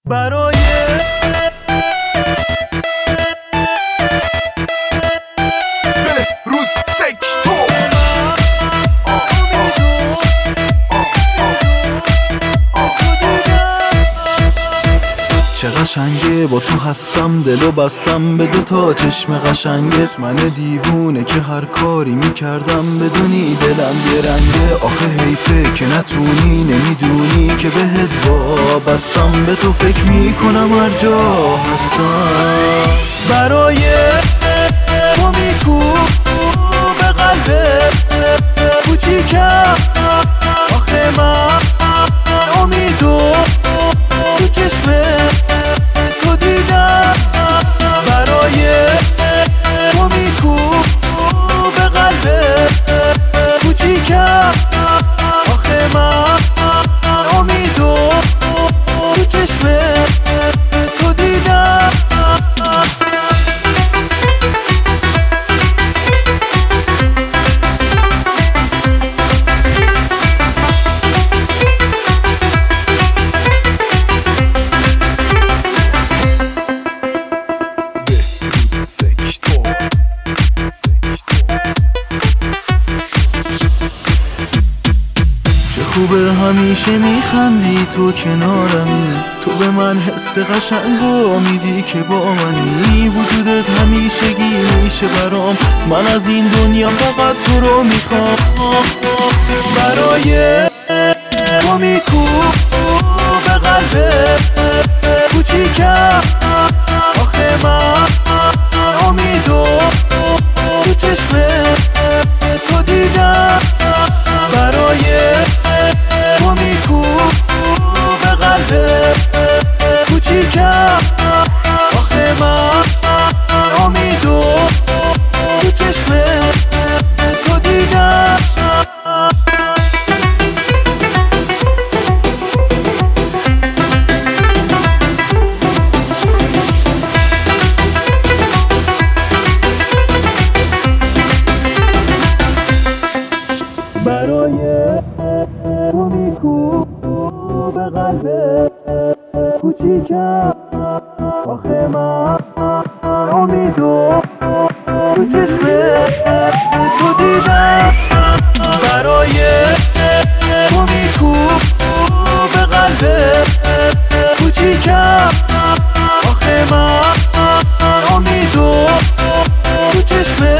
برای روز سکتور چه قشنگه با تو هستم، دلو بستم به دوتا چشم قشنگت. من دیوونه که هر کاری میکردم بدونی دلم یه رنگه. آخه حیفه که نتونی، نمیدونی که بهت وابستم. به تو فکر میکنم هر جا هستم. برای تو میکوب به قلبت کوچیکم. آخه من امیدو تو چشمت تو دیدم. برای تو میکوب به قلبت کوچیکم. آخه من امیدو تو چشمت تو دیدم. خوبه همیشه میخندی تو کنارمی. تو به من حس قشنگو میدی که با منی. وجودت همیشگی میشه برام. من از این دنیا فقط تو رو میخوام. برای تو میکوب به قلبت کوچیکم. آخه من امیدو تو چشمت تو دیدم. برای تو میکوب به قلبت کوچیکم. آخه من امیدو تو چشمت تو دیدم. برای تو میکوب به قلبت کوچیکم. آخه من امیدو تو چشمت تو دیدم. برای تو میکوب به قلبت کوچیکم. آخه من امیدو تو چشمت